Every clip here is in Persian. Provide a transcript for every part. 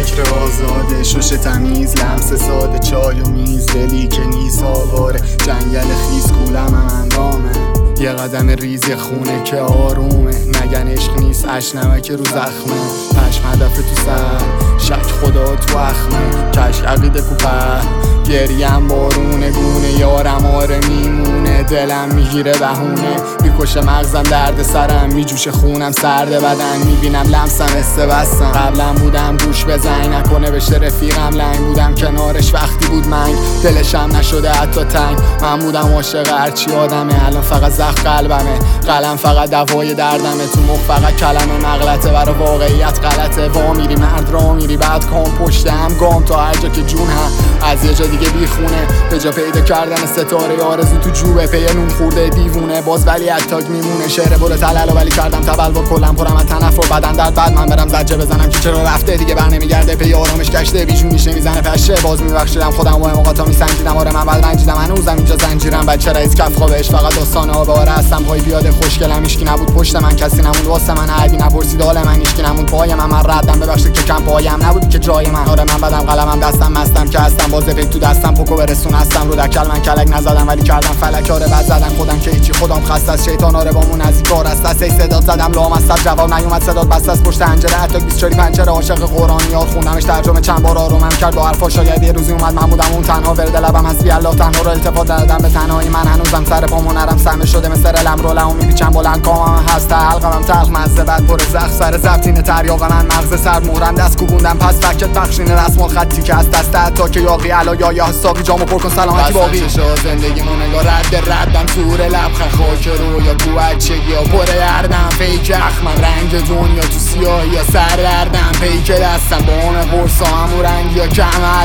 فکر آزاده، شش تمیز، لمس ساده، چای و میز، دلی که نیست آواره، جنگل خیز کولم هم اندامه، یه قدم ریزی خونه که آرومه، نگن عشق نیست اشنمک رو زخمه، پشم هدف تو سر، شک خدا تو اخمه، کشک عقیده کوپه، گریم بارونه گونه، یارم آره میمونه، دلم میگیره بهونه، میکشه مغزم درد سرم، میجوشه خونم سرد بدن، میبینم لمسم استبستم، قبلا بودم گوش بزنگ نکنه بشه رفیقم لنگ، بودم کنارش وقتی بود منگ، دلشم نشده حتی تنگ، من بودم عاشق هرچی آدمه، الان فقط زخم قلبمه، قلم فقط دوای دردمه، تو مخ فقط کلمه نقلته، برا واقعیت غلطه، وا میری مرد را میری بعد کام پشت هم گام تا هر جا که جون هم، از یه جا دیگه بیخونه، به جا پیدا کردن ستاره آرزو تو جوبه، پی نون خورده دیوونه، باز ولی اتاک میمونه، شعر برو تلالو ولی کردم تبلور، کلم پرم از تنفر، بدن درد بعد من برم زجه بزنم که چرا رفته دیگه بر نمیگرده، پی آرامش گشته بیجونیش نمیزنه پشه، باز میبخشیدم خودم با حماقتا میسنجیدم، آره من بعد رنجیدم هنوزم اینجا زنجیرم، بچه رئیس کف خوابش فقط داستان آب آره هستم پای پیاده، خوشگلم هیچکی نبود پشت من، کسی نموند واسه من، عادی نپرسید حال من، هیچکی نموند پای من ردم ببخشید که کم پایم نبود که جای من، آره من بدم قلمم دستم مستم که هستم، باز فکر تو دستم پوکو برسون هستم، رو دکل من کلک نزدم ولی کردم فلک، آره بد زدم خودم که هیچی، خودم خسته از شیطان، آره بامون نزدیک کار است، ای صداد زدم لام از جواب نیومد، صداد بس از پشت پنجره، حتی 24 پنجره، عاشق قرآنی ها خوندمش ترجمه چند بار آرومم کرد با حرفا، شاید یه روزی اومد من بودم اون تنها، ورد لبم از بی الله تنها رو التفات دادم به تنهایی، من هنوزم سر پامو نرم سمه شده مثل رلم رو لمو میپیچم بلند کامم هست، حلقمم تلخ مزه بعد پر زخ، سر زبطین تریاق من مغز سر مورم دست کوبوندم پس فکت بخشین رسم الخطی که از دست حتی که یاقی علا یا حسابی جامو پر کن سلامتی باقی، زندگیمو نگاه ردم تور لبخند خاک رو یا بوچگی یا پر اردم، فیک اخمن رنگ دنیا تو سیاهی یا سر دردم، پیک دستم با اون پرسا همو رنگ یا کم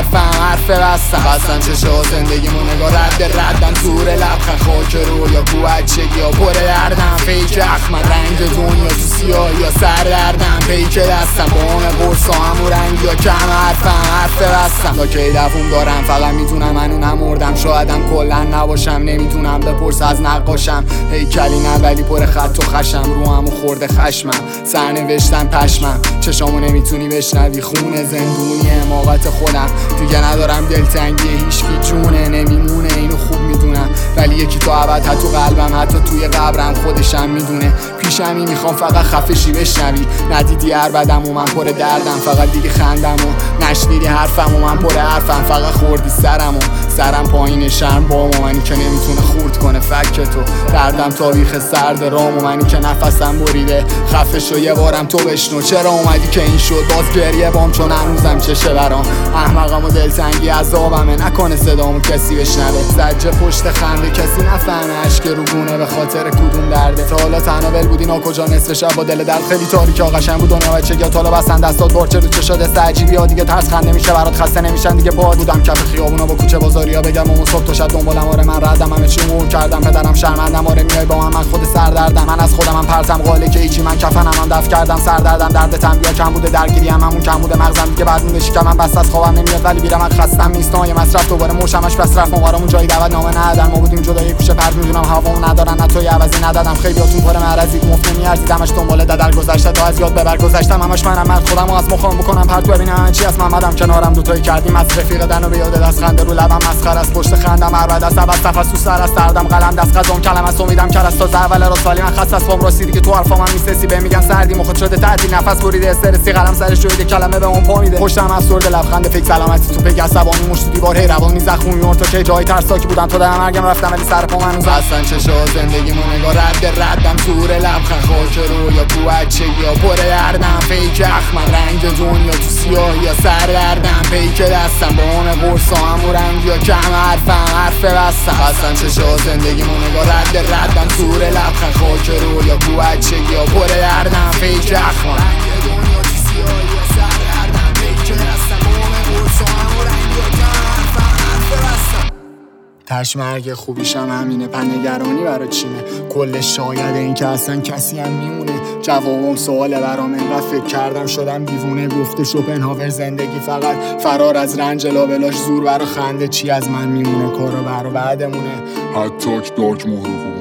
حرف بستم چشا زندگیمو نگاه ردم تور لبخند خاک رو یا بوچگی یا پر اردم، فیک اخمن رنگ دنیا تو سیاهی یا سر دردم، پیک دستم با اون پرسا همو رنگ یا کم حرف بستم، تا کی دووم دارم فقط میتونم منو نمردم، شایدم کلا نباشم نمیتونم بپرس از نقاشم، هیکلی نه ولی پر خط و خشم، روحمو خورده خشمم، سرنوشتم پشمم، چشامو نمیتونی بشنوی خونه زندونی حماقت خودم، دیگه ندارم دلتنگی هیچکی جونه نمیمونه اینو خوب میدونم، ولی یکی تو ابد حتی قلبم حتی توی قبرم خودشم میدونه، پیشمی میخوام فقط خفشی بشنوی، ندیدی هر بدم و من پر دردم، فقط دیگه خندم و نشنیدی حرفم و من پر حرفم، فقط خوردی سرم پایین شرم بام و منی که نمیتونه خورد کنه فک تو، دردم تاریخ سرد رام و منی که نفسم بریده، خفه شو یه بارم تو بشنو، چرا اومدی که این شد باز گریه بام، چون هنوزم چشه برام، احمقم و دلتنگی عذابمه، نکنه صدامو کسی بشنوه، زجه پشت خنده کسی نفهمه، اشک رو گونه به خاطر کدوم درده، تا حالا تنها ول بودی ناکجا نصف شب با دل درد خیلی تاریک قشنگ بود دنیا بچگی، تا حالا بسن دستات بارچه رو چشات دست عجیبی ها، دیگه ترس خنده میشه برات خسته نمیشن دیگه، باد بودم کف خیابونا با کوچه بازاریا، بگم اون صبح تا شب دنبالم، آره من ردم همه چی مور کردم، پدرم شرمندم، آره میای با من خود سردردم، من از خودم پرتم قاله که هیچی، من کفنم هم دفع کردم سردردم، درد تنبیه کم بوده درگیری همون کم بوده، مغزم دیگه بعد مونده شکمم بس از خوابم نمیاد، ولی بیرم خستم نیست نای مصرف دوباره موشمش بس رفت مقارمون جایی دعوت نامه ندادن، ما بودیم جدای کوچه پرد میدونم هوامون ندارن نه توی عوضی ندادم، خیلیاتون پر معرضی مفت نمیارزید همش دنبال در گذشته، تا از یاد ببر گذشتم همش منم مرد خودمو از مخام بکنم پرتو ببینم چی از محمدم کنارم دوتایی کردیم از رفیق دنو به یاد دست خنده رو لبم مسخره از پشت خندم هر بعد از نفس تو سر از دردم قلم دست قضام کلم از امیدم کر از تازه اول راست ولی من خسته از فام راسیدی که تو حرفام هم میسسی به میگن سردی مخت شده تعطیل نفس بریده استرسی قلم سرش شویده کلمه به اون پا میده پشتم افسرده لبخند فکر سلامتی تو پگ عصبانی مشت دیوار هی روانی زخمی میور تا که جای ترساکی بودم تو در مرگم رفتم ولی سر پام هنوز اصلا چشا زندگیمو نگاه ردم سور لبخند خاک رو یا بوچگی یا پر دردم فیک اخمن رنگ دنیا تو سیاهی یا سر دردم پیک دستم با اون قرصا همو رنگ یا کم حرف بستم اصلا چشا زندگیمو نگاه ردم سور لبخند خاک رو یا بوچگی یا پر دردم فیک اخمن رنگ دنیا تو سیاهی یا سر دردم پیک دستم با اون قرصا همو رنگ یا کم حرف بستم تش مرگ خوبیشم همینه پنگرانی برا چینه کل شاید این که اصلا کسی هم میمونه جوابم سواله برام اینقدر فکر کردم شدم دیوونه گفته شوپنهاور زندگی فقط فرار از رنج لابلاش زور برا خنده چی از من میمونه کارو برا بعدمونه حتی داک مهرو